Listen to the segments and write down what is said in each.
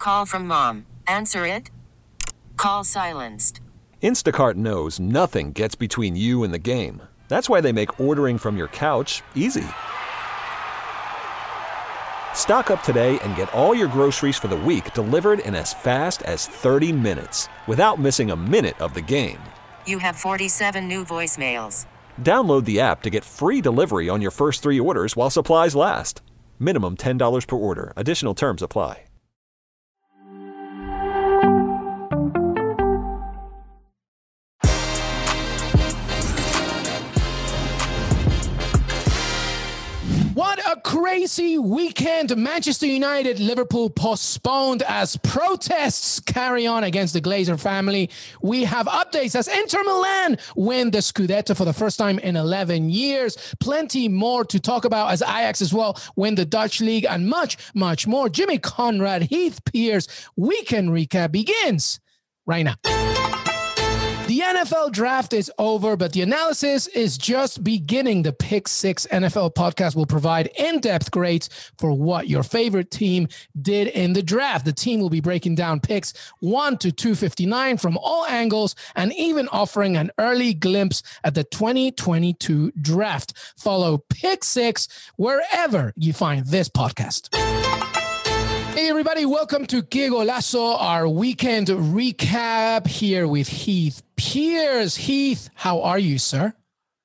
Call from mom. Answer it. Call silenced. Instacart knows nothing gets between you and the game. That's why they make ordering from your couch easy. Stock up today and get all your groceries for the week delivered in as fast as 30 minutes without missing a minute of the game. You have 47 new voicemails. Download the app to get free delivery on your first 3 orders while supplies last. Minimum $10 per order. Additional terms apply. What a crazy weekend. Manchester United, Liverpool postponed as protests carry on against the Glazer family. We have updates as Inter Milan win the Scudetto for the first time in 11 years. Plenty more to talk about as Ajax as well win the Dutch league and much, much more. Jimmy Conrad, Heath Pearce, weekend recap begins right now. The NFL draft is over, but the analysis is just beginning. The Pick 6 NFL podcast will provide in-depth grades for what your favorite team did in the draft. The team will be breaking down picks 1 to 259 from all angles and even offering an early glimpse at the 2022 draft. Follow Pick 6 wherever you find this podcast. Hey everybody, welcome to Que Golazo, our weekend recap here with Heath Pearce. Heath, how are you, sir?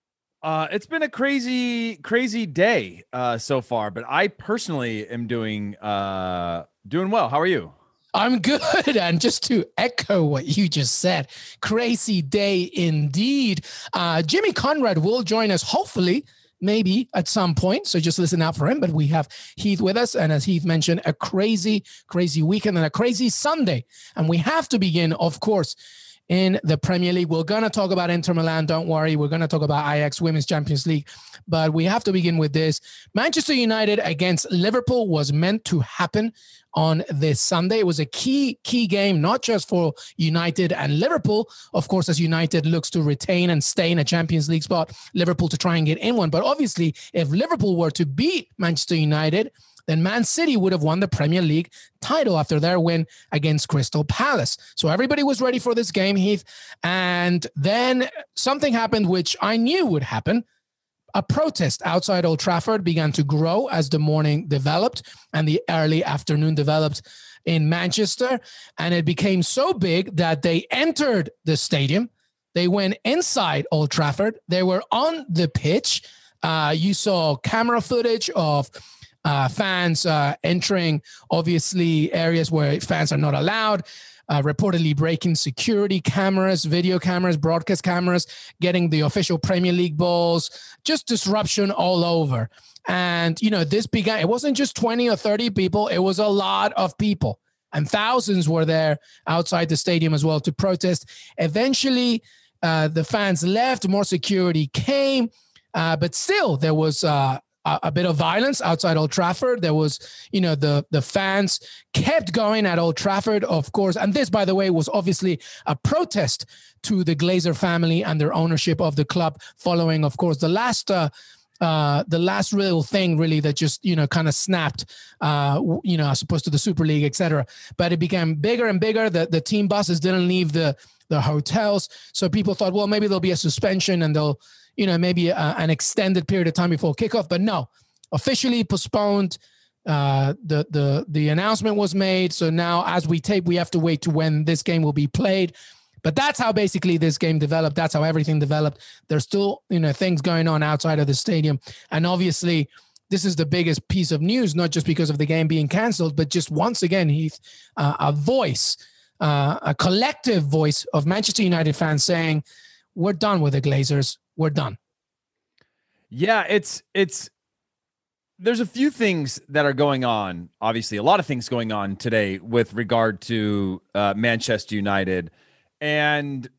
It's been a crazy day so far, but I personally am doing well. How are you? I'm good. And just to echo what you just said, crazy day indeed. Jimmy Conrad will join us, hopefully, maybe at some point. So just listen out for him. But we have Heath with us. And as Heath mentioned, a crazy weekend and a crazy Sunday. And we have to begin, of course, in the Premier League. We're going to talk about Inter Milan. Don't worry. We're going to talk about Ajax Women's Champions League. But we have to begin with this. Manchester United against Liverpool was meant to happen on this Sunday. It was a key game, not just for United and Liverpool, of course, as United looks to retain and stay in a Champions League spot, Liverpool to try and get in one. But obviously, if Liverpool were to beat Manchester United, then Man City would have won the Premier League title after their win against Crystal Palace. So everybody was ready for this game, Heath. And then something happened, which I knew would happen. A protest outside Old Trafford began to grow as the morning developed and the early afternoon developed in Manchester. And it became so big that they entered the stadium. They went inside Old Trafford. They were on the pitch. You saw camera footage of fans entering, obviously, areas where fans are not allowed. Reportedly breaking security cameras, video cameras, broadcast cameras, getting the official Premier League balls, just disruption all over. And, this began, it wasn't just 20 or 30 people, it was a lot of people. And thousands were there outside the stadium as well to protest. Eventually, the fans left, more security came, but still there was a bit of violence outside Old Trafford. There was, the fans kept going at Old Trafford, of course. And this, by the way, was obviously a protest to the Glazer family and their ownership of the club following, of course, the last real thing really that just, kind of snapped, as opposed to the Super League, etc. But it became bigger and bigger. The team buses didn't leave the hotels. So people thought, well, maybe there'll be a suspension and they'll, maybe an extended period of time before kickoff, but no, officially postponed. The announcement was made. So now as we tape, we have to wait to when this game will be played. But that's how basically this game developed. That's how everything developed. There's still, things going on outside of the stadium. And obviously this is the biggest piece of news, not just because of the game being canceled, but just once again, Heath, a voice, a collective voice of Manchester United fans saying, we're done with the Glazers. We're done. Yeah, there's a few things that are going on. Obviously, a lot of things going on today with regard to Manchester United. And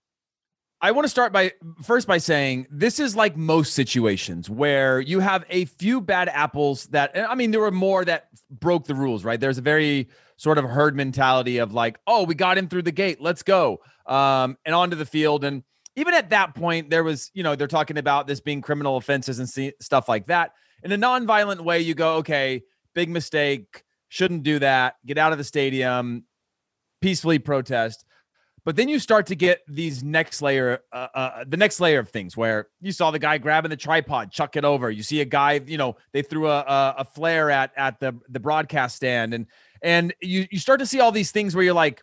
I want to start by saying this is like most situations where you have a few bad apples that, there were more that broke the rules, right? There's a very sort of herd mentality of like, oh, we got in through the gate, let's go, and onto the field. And even at that point, there was, they're talking about this being criminal offenses and stuff like that. In a nonviolent way, you go, okay, big mistake. shouldn't do that. Get out of the stadium, peacefully protest. But then you start to get these the next layer of things where you saw the guy grabbing the tripod, chuck it over. You see a guy, they threw a flare at the broadcast stand, and you start to see all these things where you're like,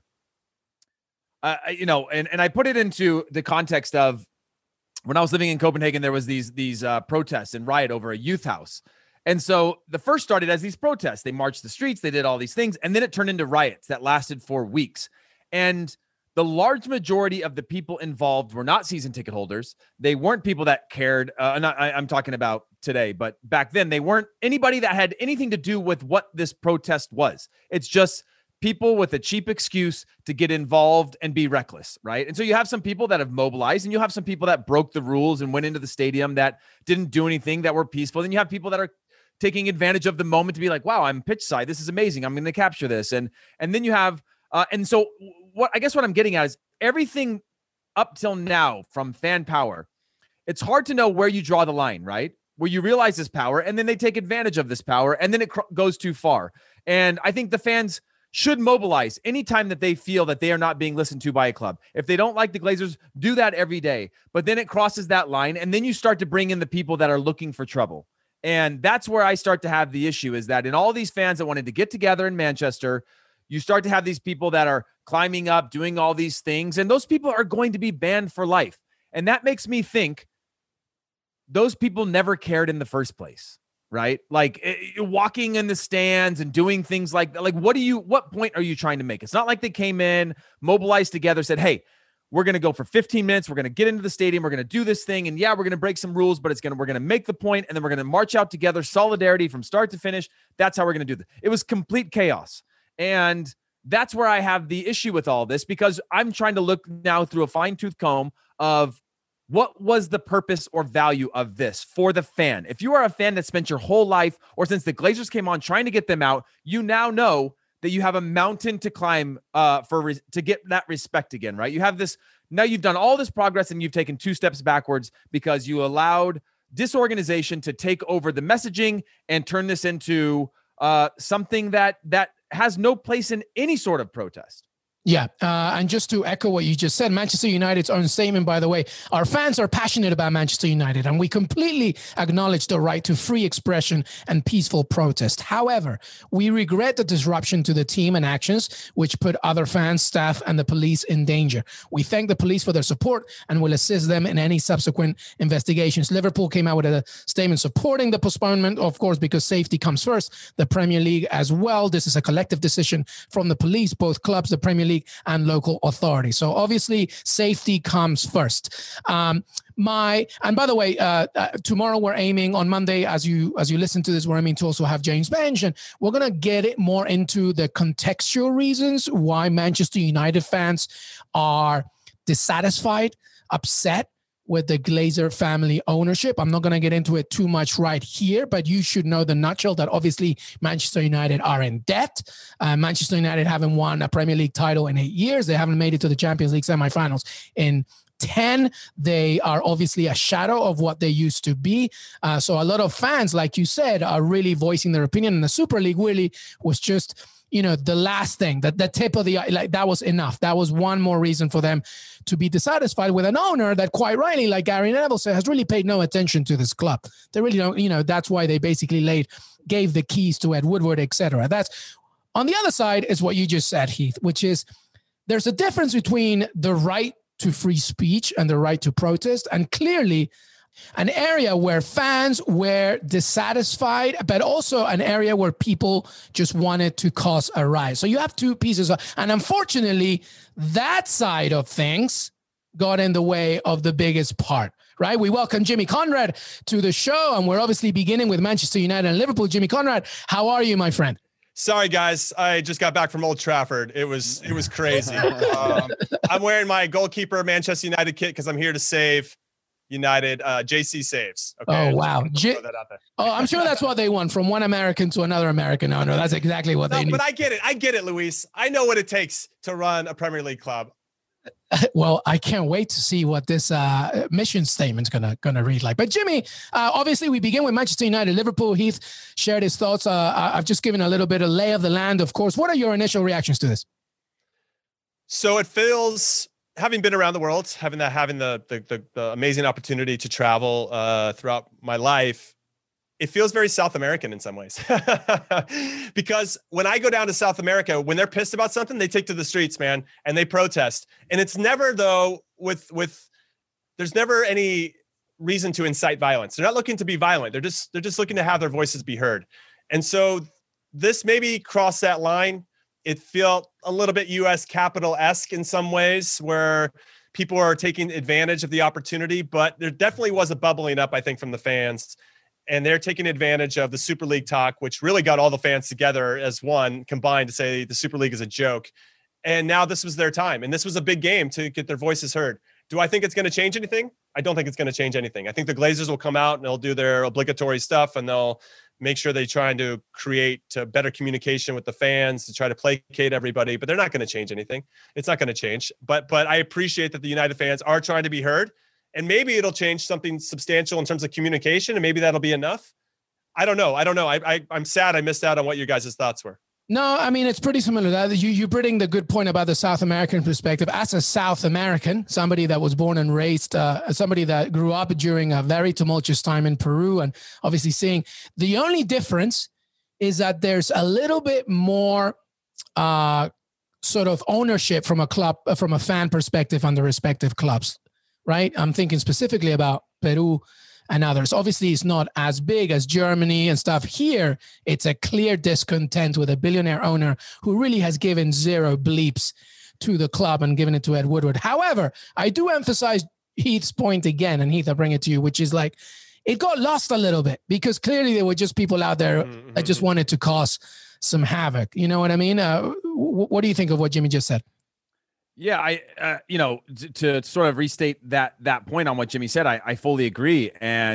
and I put it into the context of when I was living in Copenhagen, there was these protests and riot over a youth house. And so the first started as these protests. They marched the streets, they did all these things, and then it turned into riots that lasted for weeks. And the large majority of the people involved were not season ticket holders. They weren't people that cared. I'm talking about today, but back then they weren't anybody that had anything to do with what this protest was. It's just people with a cheap excuse to get involved and be reckless, right? And so you have some people that have mobilized, and you have some people that broke the rules and went into the stadium that didn't do anything, that were peaceful. Then you have people that are taking advantage of the moment to be like, wow, I'm pitch side. This is amazing. I'm going to capture this. And then you have, and so what I'm getting at is everything up till now from fan power, it's hard to know where you draw the line, right? Where you realize this power and then they take advantage of this power and then it goes too far. And I think the fans should mobilize anytime that they feel that they are not being listened to by a club. If they don't like the Glazers, do that every day. But then it crosses that line and then you start to bring in the people that are looking for trouble. And that's where I start to have the issue, is that in all these fans that wanted to get together in Manchester, you start to have these people that are climbing up, doing all these things, and those people are going to be banned for life. And that makes me think those people never cared in the first place, right? Like walking in the stands and doing things like what point are you trying to make? It's not like they came in, mobilized together, said, hey, we're going to go for 15 minutes. We're going to get into the stadium. We're going to do this thing. And yeah, we're going to break some rules, but we're going to make the point, and then we're going to march out together, solidarity from start to finish. That's how we're going to do this. It was complete chaos. And that's where I have the issue with all this, because I'm trying to look now through a fine-tooth comb of what was the purpose or value of this for the fan. If you are a fan that spent your whole life, or since the Glazers came on, trying to get them out, you now know that you have a mountain to climb to get that respect again, right? You have this, now you've done all this progress and you've taken 2 steps backwards because you allowed disorganization to take over the messaging and turn this into something that has no place in any sort of protest. Yeah, and just to echo what you just said, Manchester United's own statement, by the way, our fans are passionate about Manchester United, and we completely acknowledge the right to free expression and peaceful protest. However, we regret the disruption to the team and actions which put other fans, staff, and the police in danger. We thank the police for their support and will assist them in any subsequent investigations. Liverpool came out with a statement supporting the postponement, of course, because safety comes first. The Premier League as well. This is a collective decision from the police, both clubs, the Premier League, and local authorities. So obviously safety comes first. And by the way, tomorrow we're aiming, on Monday, as you listen to this, we're aiming to also have James Benge, and we're going to get it more into the contextual reasons why Manchester United fans are dissatisfied, upset with the Glazer family ownership. I'm not going to get into it too much right here, but you should know the nutshell that obviously Manchester United are in debt. Manchester United haven't won a Premier League title in 8 years. They haven't made it to the Champions League semifinals in 10. They are obviously a shadow of what they used to be. So a lot of fans, like you said, are really voicing their opinion. And the Super League really was just, the last thing, the tip of the, like, that was enough. That was one more reason for them to be dissatisfied with an owner that, quite rightly, like Gary Neville said, has really paid no attention to this club. They really don't, that's why they basically gave the keys to Ed Woodward, etc. That's on the other side is what you just said, Heath, which is there's a difference between the right to free speech and the right to protest. And clearly an area where fans were dissatisfied, but also an area where people just wanted to cause a riot. So you have two pieces. And unfortunately, that side of things got in the way of the biggest part, right? We welcome Jimmy Conrad to the show, and we're obviously beginning with Manchester United and Liverpool. Jimmy Conrad, how are you, my friend? Sorry, guys. I just got back from Old Trafford. It was crazy. I'm wearing my goalkeeper Manchester United kit because I'm here to save United. JC saves. Okay, oh, wow. Throw that out there. Oh, I'm sure that's what they want, from one American to another American owner. That's exactly what they need. But I get it, Luis. I know what it takes to run a Premier League club. Well, I can't wait to see what this mission statement's gonna read like. But Jimmy, obviously, we begin with Manchester United, Liverpool. Heath shared his thoughts. I've just given a little bit of lay of the land, of course. What are your initial reactions to this? So it feels, having been around the world, having the amazing opportunity to travel throughout my life, it feels very South American in some ways. Because when I go down to South America, when they're pissed about something, they take to the streets, man, and they protest. And it's never, though, there's never any reason to incite violence. They're not looking to be violent. They're just looking to have their voices be heard. And so this maybe crossed that line. It felt a little bit US Capitol-esque in some ways, where people are taking advantage of the opportunity, but there definitely was a bubbling up, I think, from the fans. And they're taking advantage of the Super League talk, which really got all the fans together as one, combined to say the Super League is a joke. And now this was their time. And this was a big game to get their voices heard. Do I think it's going to change anything? I don't think it's going to change anything. I think the Glazers will come out and they'll do their obligatory stuff, and they'll make sure they try to create better communication with the fans to try to placate everybody, but they're not going to change anything. It's not going to change. But I appreciate that the United fans are trying to be heard. And maybe it'll change something substantial in terms of communication, and maybe that'll be enough. I don't know. I'm sad I missed out on what your guys' thoughts were. No, I mean, it's pretty similar to that. You bring the good point about the South American perspective. As a South American, somebody that was born and raised, somebody that grew up during a very tumultuous time in Peru, and obviously seeing, the only difference is that there's a little bit more sort of ownership from a club, from a fan perspective on the respective clubs. Right? I'm thinking specifically about Peru and others. Obviously, it's not as big as Germany and stuff. Here, it's a clear discontent with a billionaire owner who really has given zero bleeps to the club and given it to Ed Woodward. However, I do emphasize Heath's point again, and Heath, I'll bring it to you, which is like, it got lost a little bit because clearly there were just people out there that just wanted to cause some havoc. You know what I mean? What do you think of what Jimmy just said? Yeah, to sort of restate that point on what Jimmy said, I fully agree.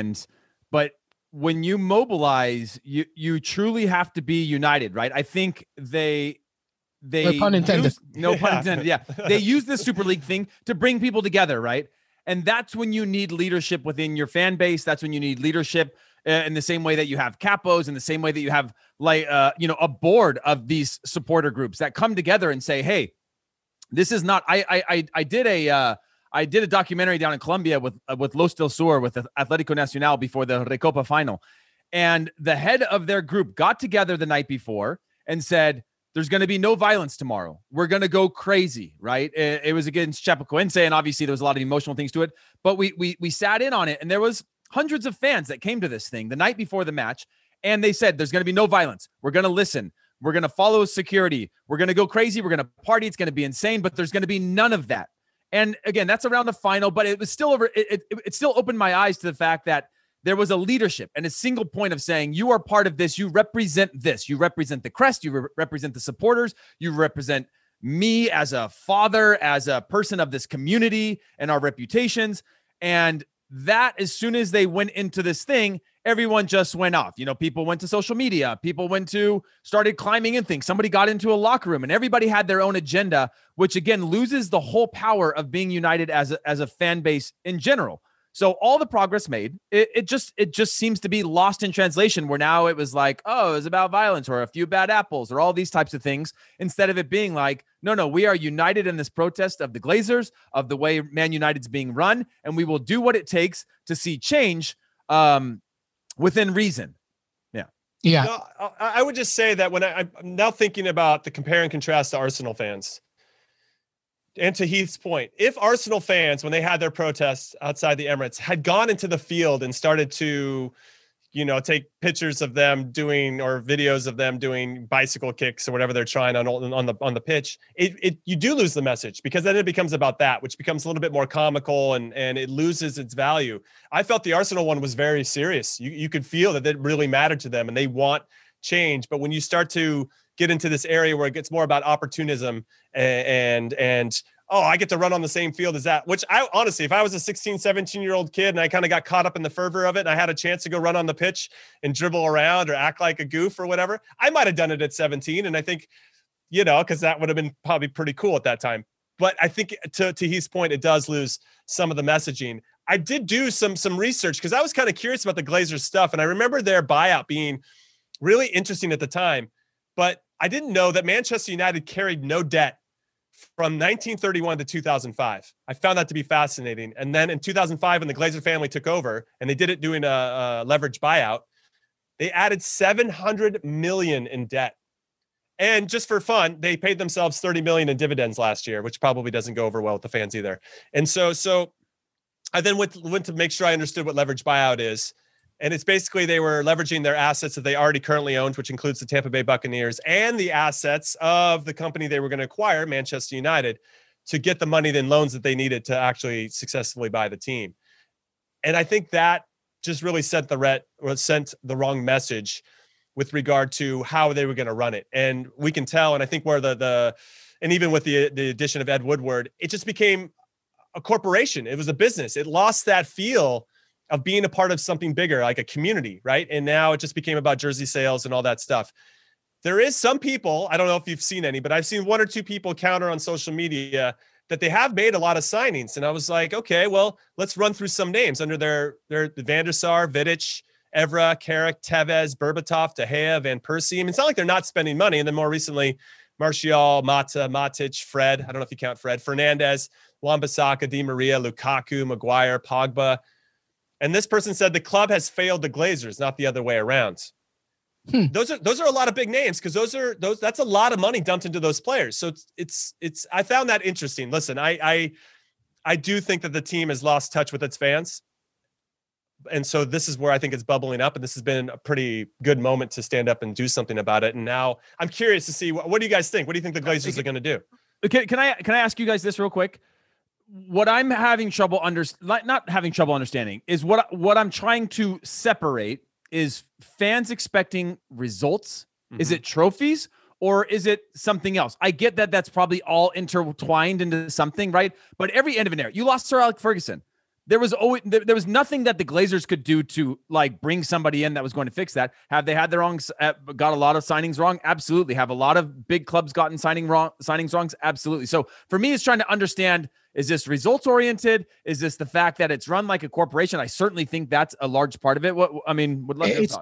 But when you mobilize, you truly have to be united, right? I think they no pun intended. No pun intended. Yeah, they use this Super League thing to bring people together, right? And that's when you need leadership within your fan base. That's when you need leadership in the same way that you have capos, in the same way that you have a board of these supporter groups that come together and say, hey, this is not. I did a documentary down in Colombia with Los del Sur, with Atlético Nacional before the Recopa final, and the head of their group got together the night before and said, "There's going to be no violence tomorrow. We're going to go crazy." Right? It was against Chapecoense, and obviously there was a lot of emotional things to it. But we sat in on it, and there was hundreds of fans that came to this thing the night before the match, and they said, "There's going to be no violence. We're going to listen. We're going to follow security. We're going to go crazy. We're going to party. It's going to be insane, but there's going to be none of that." And again, that's around the final, but it was still it still opened my eyes to the fact that there was a leadership and a single point of saying, you are part of this. You represent this. You represent the crest. You represent the supporters. You represent me as a father, as a person of this community and our reputations. And that, as soon as they went into this thing, everyone just went off. People went to social media. People started climbing in things. Somebody got into a locker room, and everybody had their own agenda, which again loses the whole power of being united as a fan base in general. So all the progress made, it just seems to be lost in translation, where now it was like, oh, it was about violence or a few bad apples or all these types of things, instead of it being like, no, we are united in this protest of the Glazers, of the way Man United's being run, and we will do what it takes to see change within reason. Yeah. No, I would just say that when I'm now thinking about the compare and contrast to Arsenal fans, and to Heath's point, if Arsenal fans, when they had their protests outside the Emirates, had gone into the field and started to, take pictures of them doing, or videos of them doing bicycle kicks or whatever they're trying on the pitch, you do lose the message, because then it becomes about that, which becomes a little bit more comical and it loses its value. I felt the Arsenal one was very serious. You could feel that it really mattered to them and they want change. But when you start to get into this area where it gets more about opportunism and I get to run on the same field as that, which I honestly, if I was a 16, 17-year-old kid and I kind of got caught up in the fervor of it and I had a chance to go run on the pitch and dribble around or act like a goof or whatever, I might have done it at 17. And I think, because that would have been probably pretty cool at that time. But I think to Heath's point, it does lose some of the messaging. I did do some research because I was kind of curious about the Glazers stuff. And I remember their buyout being really interesting at the time. But I didn't know that Manchester United carried no debt from 1931 to 2005. I found that to be fascinating. And then in 2005, when the Glazer family took over and they did it doing a leverage buyout, they added 700 million in debt. And just for fun, they paid themselves 30 million in dividends last year, which probably doesn't go over well with the fans either. And so I then went to make sure I understood what leverage buyout is. And it's basically they were leveraging their assets that they already currently owned, which includes the Tampa Bay Buccaneers and the assets of the company they were going to acquire, Manchester United, to get the money and loans that they needed to actually successfully buy the team. And I think that just really sent the wrong message with regard to how they were going to run it. And we can tell, and I think where and even with the addition of Ed Woodward, it just became a corporation. It was a business. It lost that feel of being a part of something bigger, like a community, right? And now it just became about jersey sales and all that stuff. There is some people, I don't know if you've seen any, but I've seen one or two people counter on social media that they have made a lot of signings. And I was like, okay, well, let's run through some names under their Van der Sar, Vidic, Evra, Carrick, Tevez, Berbatov, De Gea, Van Persie. I mean, it's not like they're not spending money. And then more recently, Martial, Mata, Matic, Fred. I don't know if you count Fred. Fernandez, Wan-Bissaka, Di Maria, Lukaku, Maguire, Pogba. And this person said the club has failed the Glazers, not the other way around. Those are a lot of big names because that's a lot of money dumped into those players. So it's I found that interesting. Listen, I do think that the team has lost touch with its fans. And so this is where I think it's bubbling up, and this has been a pretty good moment to stand up and do something about it. And now I'm curious to see what do you guys think? What do you think the Glazers are going to do? Can I ask you guys this real quick? What I'm having trouble not having trouble understanding is what I'm trying to separate is fans expecting results. Mm-hmm. Is it trophies or is it something else? I get that that's probably all intertwined into something, right? But every end of an era, you lost Sir Alex Ferguson. There was nothing that the Glazers could do to like bring somebody in that was going to fix that. Have they had got a lot of signings wrong? Absolutely. Have a lot of big clubs gotten signings wrong? Absolutely. So for me, it's trying to understand, is this results oriented? Is this the fact that it's run like a corporation? I certainly think that's a large part of it. To me, it's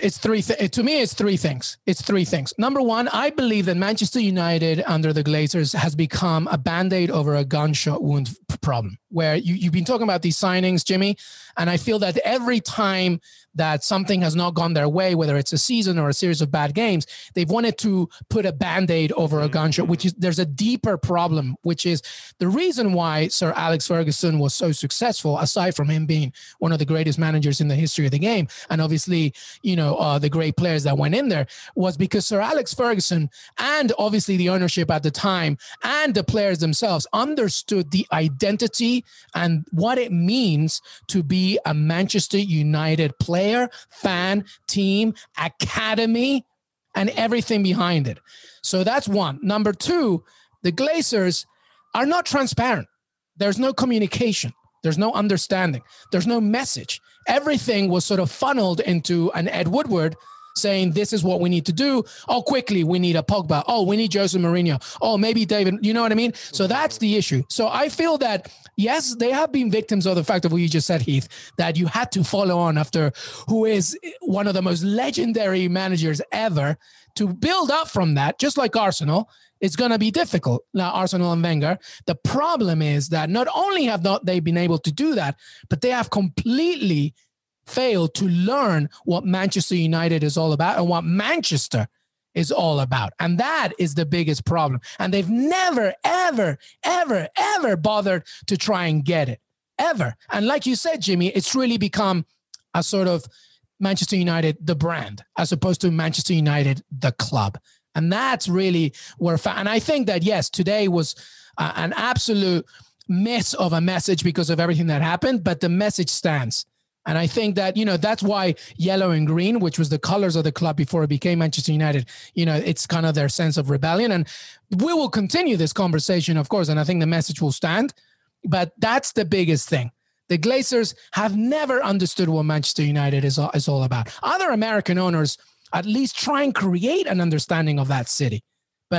three things. It's three things. Number one, I believe that Manchester United under the Glazers has become a Band-Aid over a gunshot wound problem, where you've been talking about these signings, Jimmy, and I feel that every time that something has not gone their way, whether it's a season or a series of bad games, they've wanted to put a Band-Aid over a gunshot, which is, there's a deeper problem, which is the reason why Sir Alex Ferguson was so successful, aside from him being one of the greatest managers in the history of the game, and obviously, the great players that went in there, was because Sir Alex Ferguson and obviously the ownership at the time and the players themselves understood the identity and what it means to be a Manchester United player, fan, team, academy, and everything behind it. So that's one. Number two, the Glazers are not transparent. There's no communication. There's no understanding. There's no message. Everything was sort of funneled into an Ed Woodward saying, this is what we need to do. Oh, quickly, we need a Pogba. Oh, we need Jose Mourinho. Oh, maybe David, you know what I mean? So that's the issue. So I feel that, yes, they have been victims of the fact of what you just said, Heath, that you had to follow on after who is one of the most legendary managers ever. To build up from that, just like Arsenal, it's going to be difficult. Now, Arsenal and Wenger, the problem is that not only have not they been able to do that, but they have completely failed to learn what Manchester United is all about and what Manchester is all about. And that is the biggest problem. And they've never, ever, ever, ever bothered to try and get it. Ever. And like you said, Jimmy, it's really become a sort of Manchester United, the brand, as opposed to Manchester United, the club. And that's really where, and I think that, yes, today was an absolute miss of a message because of everything that happened, but the message stands. And I think that, that's why yellow and green, which was the colors of the club before it became Manchester United, it's kind of their sense of rebellion. And we will continue this conversation, of course, and I think the message will stand. But that's the biggest thing. The Glazers have never understood what Manchester United is all about. Other American owners at least try and create an understanding of that city. But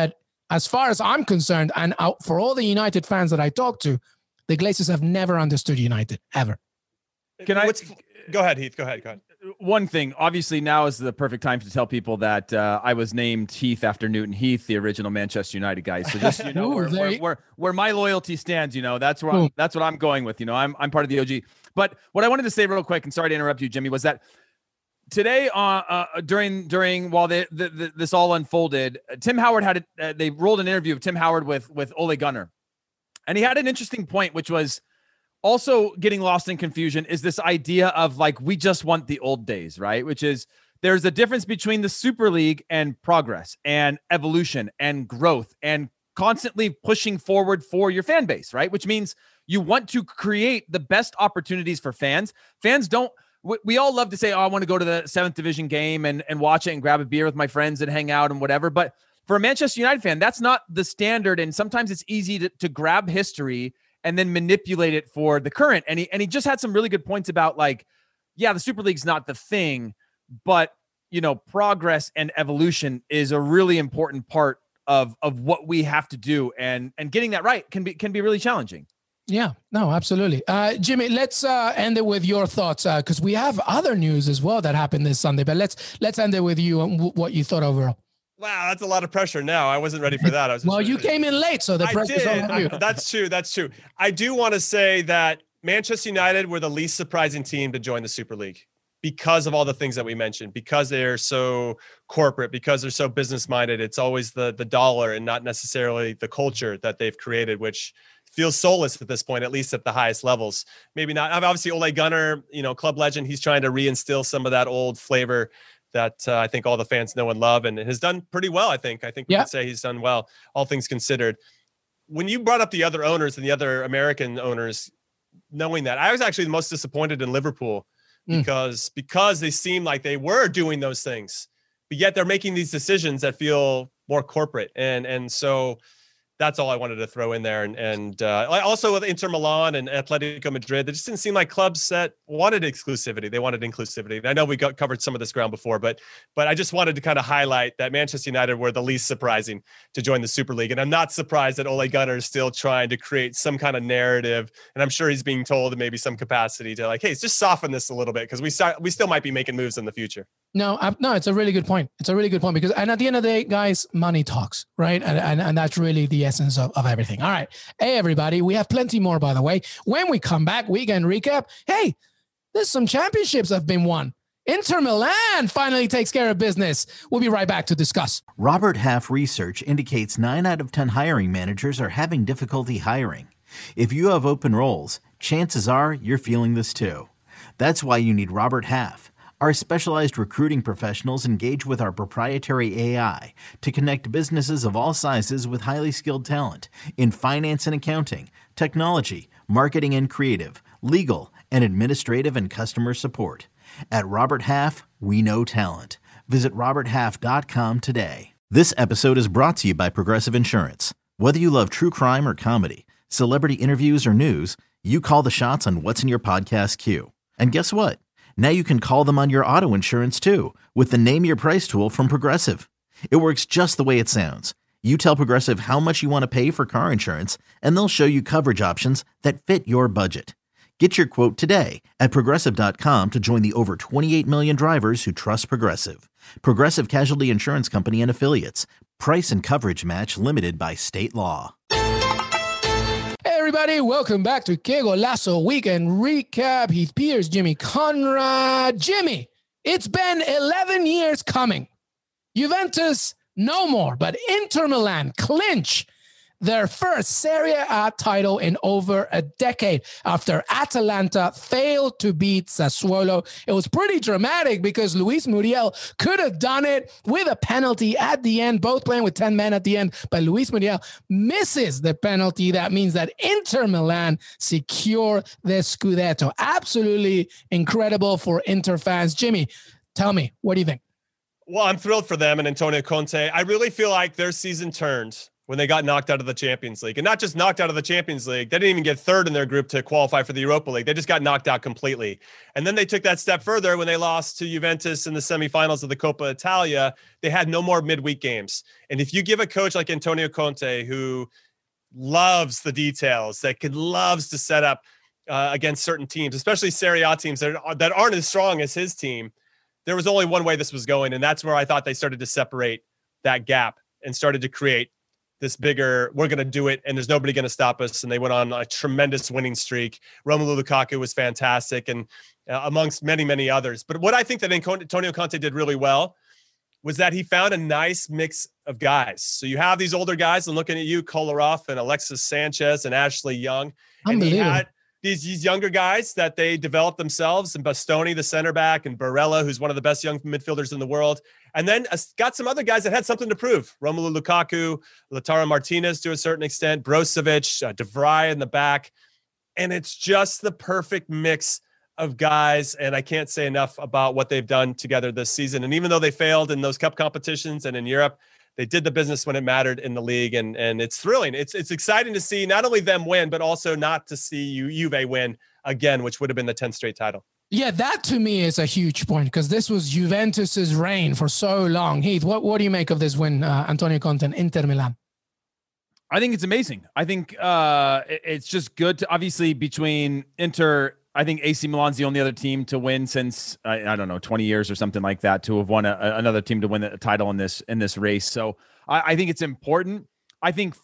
as far as I'm concerned, and for all the United fans that I talk to, the Glazers have never understood United, ever. Go ahead, Heath. Go ahead. One thing, obviously now is the perfect time to tell people that I was named Heath after Newton Heath, the original Manchester United guy. So just, where my loyalty stands, that's where that's what I'm going with. I'm part of the OG. But what I wanted to say real quick, and sorry to interrupt you, Jimmy, was that today, during while this all unfolded, Tim Howard they rolled an interview of Tim Howard with Ole Gunnar, and he had an interesting point, which was also getting lost in confusion. Is this idea of like we just want the old days, right? Which is there's a difference between the Super League and progress and evolution and growth and constantly pushing forward for your fan base, right? Which means you want to create the best opportunities for fans. Fans don't. We all love to say, oh, I want to go to the 7th division game and watch it and grab a beer with my friends and hang out and whatever. But for a Manchester United fan, that's not the standard. And sometimes it's easy to grab history and then manipulate it for the current. And he just had some really good points about like, yeah, the Super League's not the thing, but progress and evolution is a really important part of what we have to do. And getting that right can be really challenging. Yeah, no, absolutely. Jimmy, let's end it with your thoughts because we have other news as well that happened this Sunday. But let's end it with you and what you thought overall. Wow, that's a lot of pressure now. I wasn't ready for that. You came in late, so the pressure's on you. That's true. I do want to say that Manchester United were the least surprising team to join the Super League because of all the things that we mentioned, because they're so corporate, because they're so business-minded. It's always the dollar and not necessarily the culture that they've created, which feels soulless at this point, at least at the highest levels. Maybe not. Obviously, Ole Gunnar, club legend, he's trying to reinstill some of that old flavor that I think all the fans know and love, and has done pretty well, I think. We could say he's done well, all things considered. When you brought up the other owners and the other American owners, knowing that, I was actually the most disappointed in Liverpool because they seem like they were doing those things, but yet they're making these decisions that feel more corporate. And so that's all I wanted to throw in there. And also with Inter Milan and Atletico Madrid, they just didn't seem like clubs that wanted exclusivity. They wanted inclusivity. I know we covered some of this ground before, but I just wanted to kind of highlight that Manchester United were the least surprising to join the Super League. And I'm not surprised that Ole Gunnar is still trying to create some kind of narrative. And I'm sure he's being told in maybe some capacity to like, hey, just soften this a little bit because we still might be making moves in the future. No, it's a really good point. It's a really good point because, and at the end of the day, guys, money talks, right? And that's really the essence of everything. All right. Hey, everybody. We have plenty more, by the way. When we come back, weekend recap. Hey, there's some championships that have been won. Inter Milan finally takes care of business. We'll be right back to discuss. Robert Half research indicates 9 out of 10 hiring managers are having difficulty hiring. If you have open roles, chances are you're feeling this too. That's why you need Robert Half. Our specialized recruiting professionals engage with our proprietary AI to connect businesses of all sizes with highly skilled talent in finance and accounting, technology, marketing and creative, legal, and administrative and customer support. At Robert Half, we know talent. Visit roberthalf.com today. This episode is brought to you by Progressive Insurance. Whether you love true crime or comedy, celebrity interviews or news, you call the shots on what's in your podcast queue. And guess what? Now you can call them on your auto insurance too with the Name Your Price tool from Progressive. It works just the way it sounds. You tell Progressive how much you want to pay for car insurance, and they'll show you coverage options that fit your budget. Get your quote today at Progressive.com to join the over 28 million drivers who trust Progressive. Progressive Casualty Insurance Company and Affiliates. Price and coverage match limited by state law. Hey, everybody. Welcome back to Que Golazo Weekend Recap. Heath Pierce, Jimmy Conrad. Jimmy, it's been 11 years coming. Juventus, no more, but Inter Milan clinch their first Serie A title in over a decade after Atalanta failed to beat Sassuolo. It was pretty dramatic because Luis Muriel could have done it with a penalty at the end, both playing with 10 men at the end, but Luis Muriel misses the penalty. That means that Inter Milan secure the Scudetto. Absolutely incredible for Inter fans. Jimmy, tell me, what do you think? Well, I'm thrilled for them and Antonio Conte. I really feel like their season turned when they got knocked out of the Champions League. And not just knocked out of the Champions League, they didn't even get third in their group to qualify for the Europa League. They just got knocked out completely. And then they took that step further when they lost to Juventus in the semifinals of the Coppa Italia. They had no more midweek games. And if you give a coach like Antonio Conte, who loves the details, loves to set up against certain teams, especially Serie A teams that aren't as strong as his team, there was only one way this was going. And that's where I thought they started to separate that gap and started to create this bigger, we're going to do it, and there's nobody going to stop us. And they went on a tremendous winning streak. Romelu Lukaku was fantastic, and amongst many, many others. But what I think that Antonio Conte did really well was that he found a nice mix of guys. So you have these older guys, and looking at you, Kolarov and Alexis Sanchez and Ashley Young. And he had these younger guys that they developed themselves, and Bastoni, the center back, and Barella, who's one of the best young midfielders in the world. And then got some other guys that had something to prove. Romelu Lukaku, Lautaro Martinez to a certain extent, Brozovic, De Vrij in the back. And it's just the perfect mix of guys. And I can't say enough about what they've done together this season. And even though they failed in those cup competitions and in Europe, they did the business when it mattered in the league, and it's thrilling. It's exciting to see not only them win, but also not to see Juve win again, which would have been the 10th straight title. Yeah, that to me is a huge point, because this was Juventus's reign for so long. Heath, what do you make of this win, Antonio Conte and Inter Milan? I think it's amazing. I think it's just good to, obviously, between Inter, I think AC Milan's the only other team to win since I don't know, 20 years or something like that, to have won another team to win a title in this race. So I think it's important. I think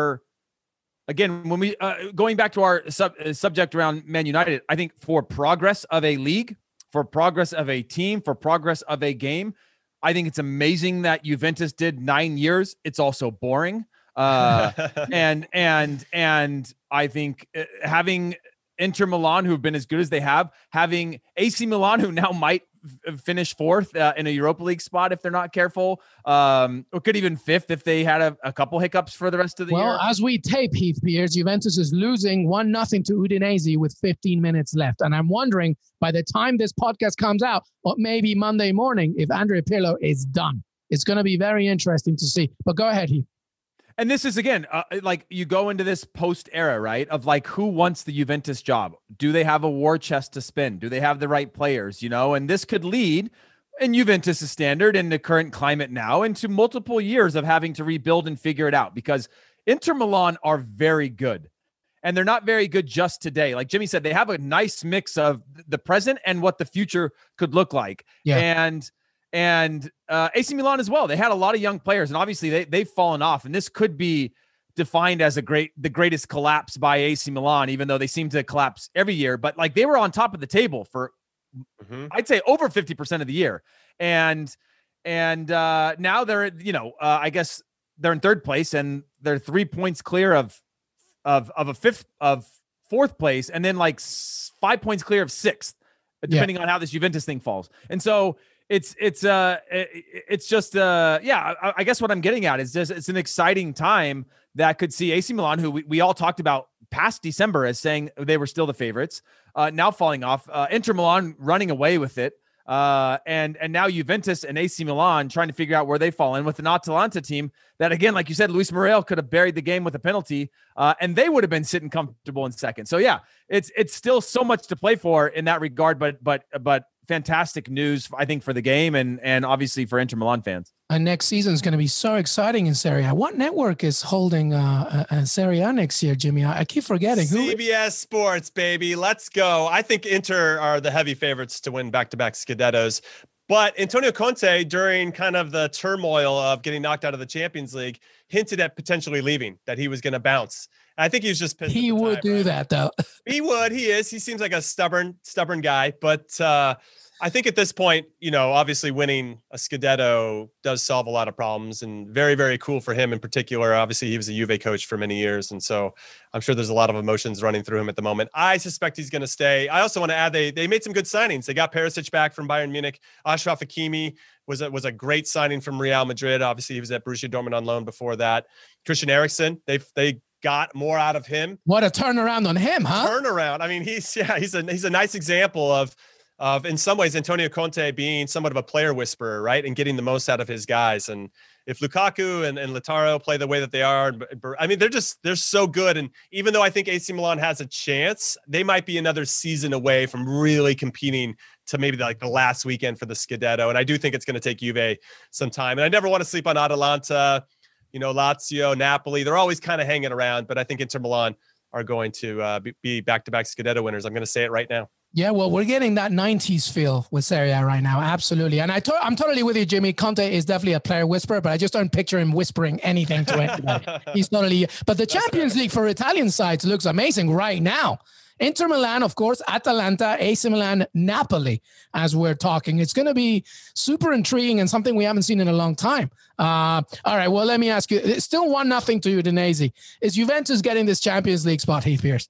again, when we going back to our subject around Man United, I think for progress of a league, for progress of a team, for progress of a game, I think it's amazing that Juventus did 9 years. It's also boring, and I think having Inter Milan, who've been as good as they have, having AC Milan, who now might finish fourth in a Europa League spot if they're not careful, or could even fifth if they had a couple hiccups for the rest of the year. Well, as we tape, Heath Piers, Juventus is losing 1-0 to Udinese with 15 minutes left. And I'm wondering, by the time this podcast comes out, or maybe Monday morning, if Andrea Pirlo is done. It's going to be very interesting to see. But go ahead, Heath. And this is, again, like you go into this post era, right? Of like, who wants the Juventus job? Do they have a war chest to spin? Do they have the right players? And this could lead, in Juventus' standard in the current climate now, into multiple years of having to rebuild and figure it out, because Inter Milan are very good, and they're not very good just today. Like Jimmy said, they have a nice mix of the present and what the future could look like. Yeah. And AC Milan as well. They had a lot of young players, and obviously they've fallen off. And this could be defined as the greatest collapse by AC Milan, even though they seem to collapse every year. But like, they were on top of the table for, I'd say, over 50% of the year, and now they're I guess they're in third place, and they're 3 points clear of fourth place, and then like 5 points clear of sixth, depending on how this Juventus thing falls. And so it's just I guess what I'm getting at is just, it's an exciting time that could see AC Milan, who we all talked about past December as saying they were still the favorites, now falling off, Inter Milan running away with it, and now Juventus and AC Milan trying to figure out where they fall in, with an Atalanta team that, again, like you said, Luis Muriel could have buried the game with a penalty, and they would have been sitting comfortable in second. So yeah, it's still so much to play for in that regard, but fantastic news, I think, for the game and obviously for Inter Milan fans. And next season is going to be so exciting in Serie A. What network is holding Serie A next year, Jimmy? I keep forgetting. CBS Sports, baby. Let's go. I think Inter are the heavy favorites to win back-to-back Scudettos. But Antonio Conte, during kind of the turmoil of getting knocked out of the Champions League, hinted at potentially leaving, that he was going to bounce. I think he was just pissed. He would do that, though. He would. He is. He seems like a stubborn guy. But I think at this point, obviously winning a Scudetto does solve a lot of problems, and very, very cool for him in particular. Obviously, he was a Juve coach for many years, and so I'm sure there's a lot of emotions running through him at the moment. I suspect he's going to stay. I also want to add they made some good signings. They got Perisic back from Bayern Munich. Achraf Hakimi was a great signing from Real Madrid. Obviously, he was at Borussia Dortmund on loan before that. Christian Eriksen, they got more out of him. What a turnaround on him, huh? Turnaround. I mean, he's a nice example of in some ways Antonio Conte being somewhat of a player whisperer, right? And getting the most out of his guys. And if Lukaku and Lautaro play the way that they are, I mean, they're so good. And even though I think AC Milan has a chance, they might be another season away from really competing to maybe like the last weekend for the Scudetto. And I do think it's going to take Juve some time. And I never want to sleep on Atalanta, Lazio, Napoli. They're always kind of hanging around, but I think Inter Milan are going to be back-to-back Scudetto winners. I'm going to say it right now. Yeah, well, we're getting that 90s feel with Serie A right now. Absolutely. And I'm totally with you, Jimmy. Conte is definitely a player whisperer, but I just don't picture him whispering anything to anybody. He's totally, but the Champions League for Italian sides looks amazing right now. Inter Milan, of course, Atalanta, AC Milan, Napoli, as we're talking. It's going to be super intriguing and something we haven't seen in a long time. All right, well, let me ask you. It's still 1-0 to Udinese. Is Juventus getting this Champions League spot, Heath Pierce?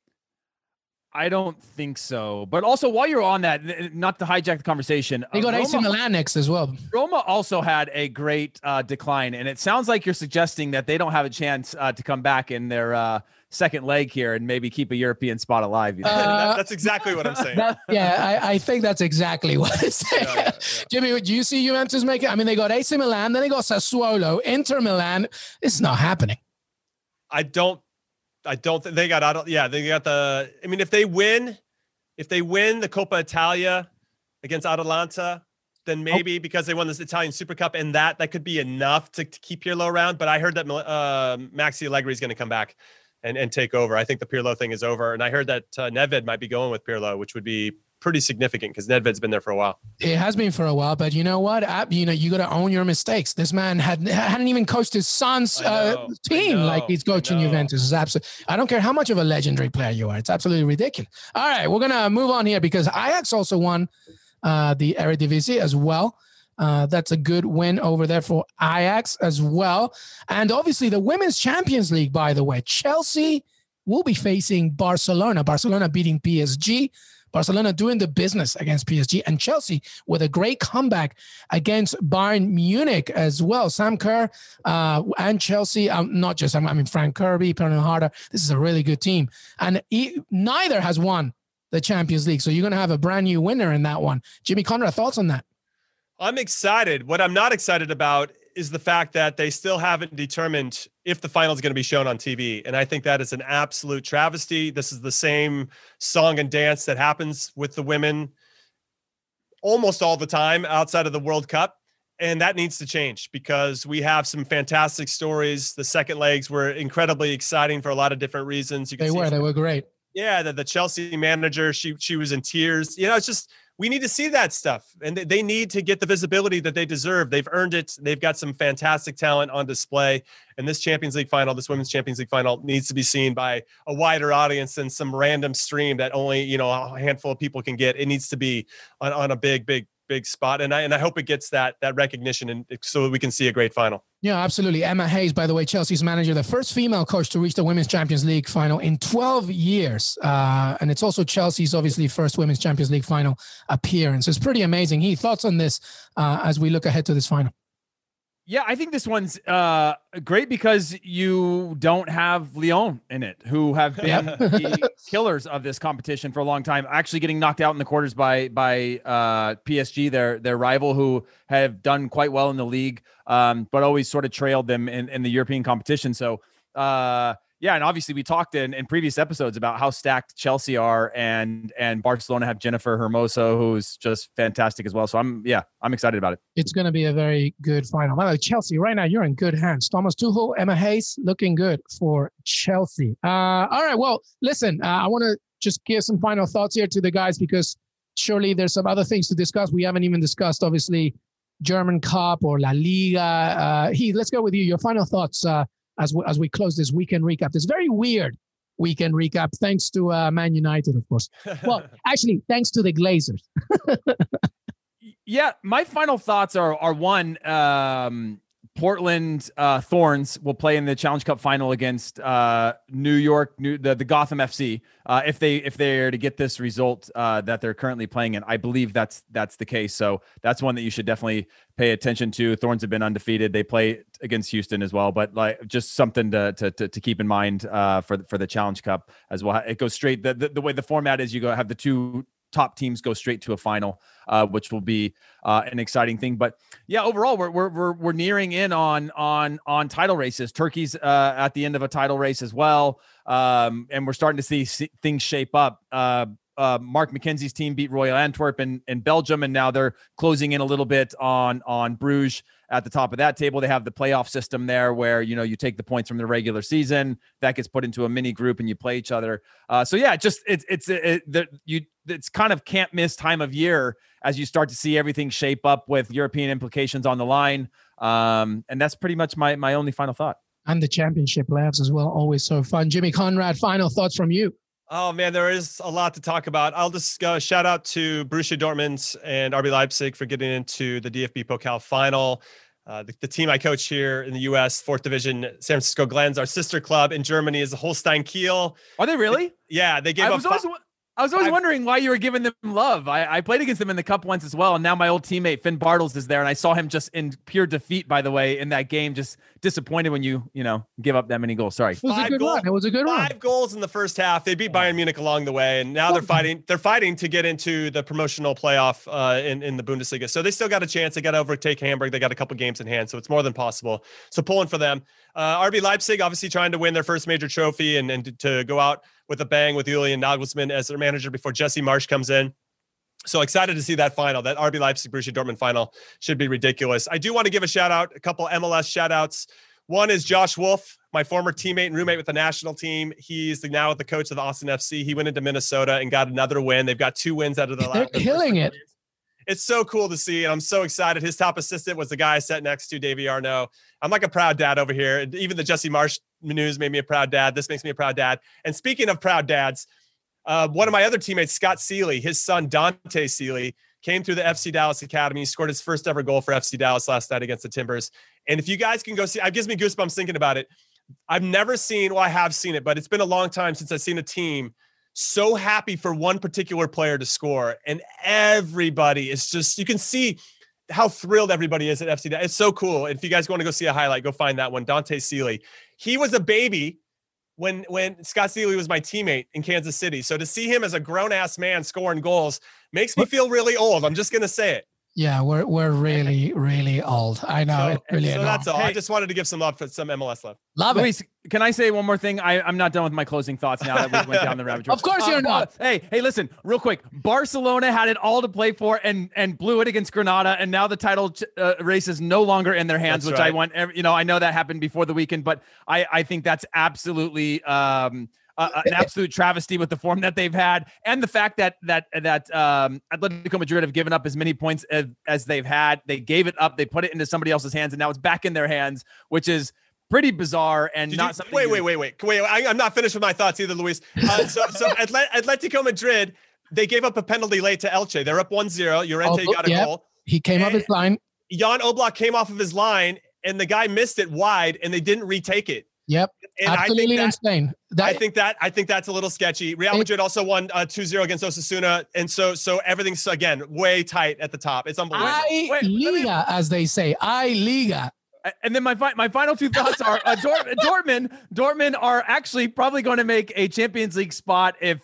I don't think so. But also, while you're on that, not to hijack the conversation, they got AC Milan next as well. Roma also had a great decline, and it sounds like you're suggesting that they don't have a chance to come back in their second leg here and maybe keep a European spot alive. That's exactly what I'm saying. I think that's exactly what I'm saying. Yeah. Jimmy, do you see Juventus make it? I mean, they got AC Milan, then they got Sassuolo, Inter Milan. It's not happening. I don't think they got they got I mean, if they win the Coppa Italia against Atalanta, then maybe because they won this Italian Super Cup and that could be enough to keep Pirlo around. But I heard that Maxi Allegri is going to come back and take over. I think the Pirlo thing is over. And I heard that Nedved might be going with Pirlo, which would be pretty significant because Nedved's been there for a while. It has been for a while, but you know what? You got to own your mistakes. This man hadn't even coached his son's team like he's coaching Juventus. It's absolutely. I don't care how much of a legendary player you are. It's absolutely ridiculous. All right, we're gonna move on here because Ajax also won the Eredivisie as well. That's a good win over there for Ajax as well. And obviously the Women's Champions League, by the way, Chelsea will be facing Barcelona. Barcelona beating PSG. Barcelona doing the business against PSG, and Chelsea with a great comeback against Bayern Munich as well. Sam Kerr and Chelsea, not just, Frank Kirby, Pernod Harder. This is a really good team. And neither has won the Champions League. So you're going to have a brand new winner in that one. Jimmy Conrad, thoughts on that? I'm excited. What I'm not excited about is the fact that they still haven't determined if the final is going to be shown on TV. And I think that is an absolute travesty. This is the same song and dance that happens with the women almost all the time outside of the World Cup. And that needs to change because we have some fantastic stories. The second legs were incredibly exciting for a lot of different reasons. They were great. Yeah. The Chelsea manager, she was in tears. It's just, we need to see that stuff, and they need to get the visibility that they deserve. They've earned it. They've got some fantastic talent on display. And this Champions League final, this Women's Champions League final, needs to be seen by a wider audience than some random stream that only a handful of people can get. It needs to be on a big spot, and I hope it gets that recognition, and so we can see a great final. Yeah, absolutely. Emma Hayes, by the way, Chelsea's manager, the first female coach to reach the Women's Champions League final in 12 years. And it's also Chelsea's obviously first Women's Champions League final appearance. It's pretty amazing. Heath, thoughts on this as we look ahead to this final? Yeah, I think this one's great because you don't have Lyon in it, who have been the killers of this competition for a long time, actually getting knocked out in the quarters by PSG, their rival, who have done quite well in the league, but always sort of trailed them in the European competition. So, yeah, and obviously we talked in previous episodes about how stacked Chelsea are, and Barcelona have Jennifer Hermoso, who's just fantastic as well. So I'm excited about it. It's going to be a very good final. By the way, Chelsea, right now you're in good hands. Thomas Tuchel, Emma Hayes, looking good for Chelsea. All right, well, listen, I want to just give some final thoughts here to the guys because surely there's some other things to discuss. We haven't even discussed, obviously, German Cup or La Liga. Heath, let's go with you. Your final thoughts as we close this weekend recap. This very weird weekend recap, thanks to Man United, of course. Well, actually, thanks to the Glazers. Yeah, my final thoughts are one, Portland Thorns will play in the Challenge Cup final against New York, the Gotham FC. If they are to get this result that they're currently playing in, I believe that's the case. So that's one that you should definitely pay attention to. Thorns have been undefeated. They play against Houston as well, but like just something to keep in mind for the Challenge Cup as well. It goes straight the way the format is. You have the two top teams go straight to a final, which will be an exciting thing. But yeah, overall, we're nearing in on title races. Turkey's at the end of a title race as well, and we're starting to see things shape up. Mark McKenzie's team beat Royal Antwerp in Belgium, and now they're closing in a little bit on Bruges at the top of that table. They have the playoff system there where, you take the points from the regular season that gets put into a mini group and you play each other. So yeah, it's kind of can't miss time of year as you start to see everything shape up with European implications on the line. And that's pretty much my only final thought. And the championship labs as well. Always so fun. Jimmy Conrad, final thoughts from you. Oh man, there is a lot to talk about. I'll just shout out to Borussia Dortmund and RB Leipzig for getting into the DFB Pokal final. The team I coach here in the U.S., 4th Division, San Francisco Glens, our sister club in Germany is the Holstein Kiel. Are they really? Yeah, they gave up. I was always wondering why you were giving them love. I played against them in the cup once as well, and now my old teammate Finn Bartels is there, and I saw him just in pure defeat, by the way, in that game. Just disappointed when you give up that many goals. Sorry. It was a good run. It was a good run. 5 goals in the first half. They beat Bayern Munich along the way, and now they're fighting. They're fighting to get into the promotional playoff in the Bundesliga. So they still got a chance. They got to overtake Hamburg. They got a couple games in hand, so it's more than possible. So pulling for them. RB Leipzig obviously trying to win their first major trophy and to go out with a bang with Julian Nagelsmann as their manager before Jesse Marsch comes in. So excited to see that final. That RB Leipzig Borussia Dortmund final should be ridiculous. I do want to give a couple MLS shout outs. One is Josh Wolf, my former teammate and roommate with the national team. He's now the coach of the Austin FC. He went into Minnesota and got another win. They've got 2 wins out of the last. They're killing it. It's so cool to see, and I'm so excited. His top assistant was the guy I sat next to, Davey Arnaud. I'm like a proud dad over here. And even the Jesse Marsch news made me a proud dad. This makes me a proud dad. And speaking of proud dads, one of my other teammates, Scott Seeley, his son, Dante Seeley, came through the FC Dallas Academy, scored his first ever goal for FC Dallas last night against the Timbers. And if you guys can go see, it gives me goosebumps thinking about it. I've never seen, well, I have seen it, but it's been a long time since I've seen a team so happy for one particular player to score. And everybody is just, you can see how thrilled everybody is at FC Dallas. It's so cool. And if you guys want to go see a highlight, go find that one. Dante Seeley. He was a baby when Scott Seeley was my teammate in Kansas City. So to see him as a grown-ass man scoring goals makes me feel really old. I'm just going to say it. Yeah, we're really, really old. I know. It's really so that's all. Hey, I just wanted to give some love for some MLS love. Love Luis, it. Can I say one more thing? I'm not done with my closing thoughts now that we went down the rabbit trail. Of course you're not. Hey, listen, real quick. Barcelona had it all to play for and blew it against Granada, and now the title race is no longer in their hands, that's which right. I want. I know that happened before the weekend, but I think that's absolutely an absolute travesty with the form that they've had, and the fact that Atletico Madrid have given up as many points as they've had. They gave it up, they put it into somebody else's hands, and now it's back in their hands, which is pretty bizarre and something. Wait! I'm not finished with my thoughts either, Luis. So Atletico Madrid, they gave up a penalty late to Elche. They're up 1-0. Llorente got a goal. He came off his line. Jan Oblak came off of his line, and the guy missed it wide, and they didn't retake it. Yep. And absolutely insane. I think that's a little sketchy. Real Madrid also won 2-0 against Osasuna, and so everything's again way tight at the top. It's unbelievable. Liga, as they say, Liga. And then my final 2 thoughts are Dortmund are actually probably going to make a Champions League spot if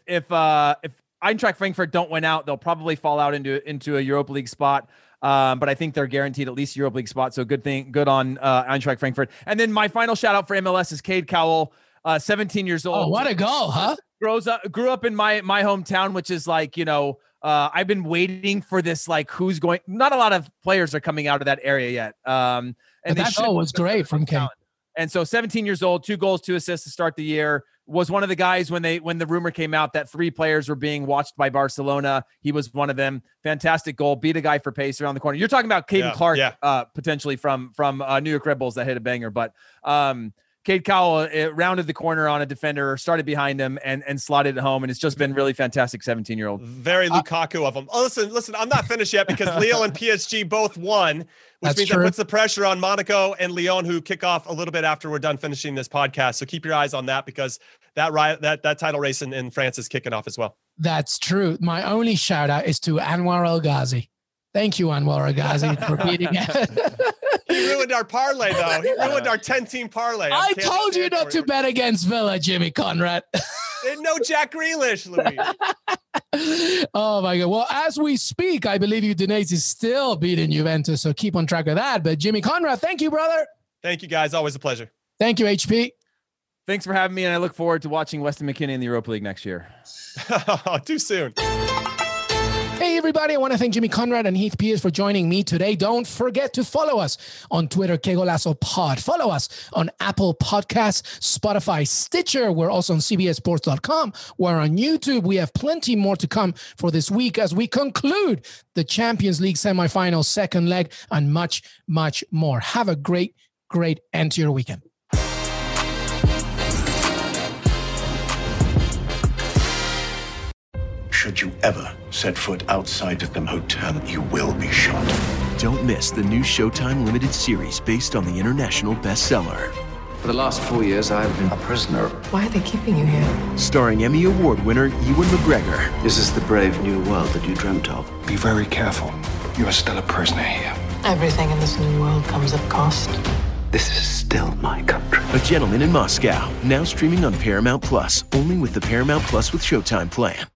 Eintracht Frankfurt don't win out, they'll probably fall out into a Europa League spot. But I think they're guaranteed at least Europa League spot. So good on Eintracht Frankfurt. And then my final shout out for MLS is Cade Cowell, 17 years old. Oh, what a goal, huh? Grew up in my hometown, which is like, I've been waiting for this, like not a lot of players are coming out of that area yet. And that goal was great from Cade. And so 17 years old, 2 goals, 2 assists to start the year. Was one of the guys when the rumor came out that 3 players were being watched by Barcelona. He was one of them. Fantastic goal. Beat a guy for pace around the corner. You're talking about Caden Clark, potentially from New York Red Bulls that hit a banger. But Cade Cowell rounded the corner on a defender, started behind him, and slotted it home. And it's just been really fantastic. 17-year-old. Very Lukaku of him. Oh, listen. I'm not finished yet because Lille and PSG both won, which means that puts the pressure on Monaco and Lyon, who kick off a little bit after we're done finishing this podcast. So keep your eyes on that because that title race in France is kicking off as well. That's true. My only shout out is to Anwar El Ghazi. Thank you, Anwar El Ghazi, for beating it. He ruined our parlay, though. He ruined our 10-team parlay. I told you not to bet against Villa, Jimmy Conrad. No Jack Grealish, Louis. Oh my God. Well, as we speak, I believe Udinese is still beating Juventus. So keep on track of that. But Jimmy Conrad, thank you, brother. Thank you, guys. Always a pleasure. Thank you, HP. Thanks for having me, and I look forward to watching Weston McKennie in the Europa League next year. Too soon. Hey, everybody. I want to thank Jimmy Conrad and Heath Pierce for joining me today. Don't forget to follow us on Twitter, Que Golazo Pod. Follow us on Apple Podcasts, Spotify, Stitcher. We're also on CBSSports.com. We're on YouTube. We have plenty more to come for this week as we conclude the Champions League semifinal second leg and much, much more. Have a great end to your weekend. Should you ever set foot outside of the hotel, you will be shot. Don't miss the new Showtime limited series based on the international bestseller. For the last 4 years, I've been A prisoner. Why are they keeping you here? Starring Emmy Award winner Ewan McGregor. This is the brave new world that you dreamt of. Be very careful. You are still a prisoner here. Everything in this new world comes at cost. This is still my country. A Gentleman in Moscow. Now streaming on Paramount Plus. Only with the Paramount Plus with Showtime plan.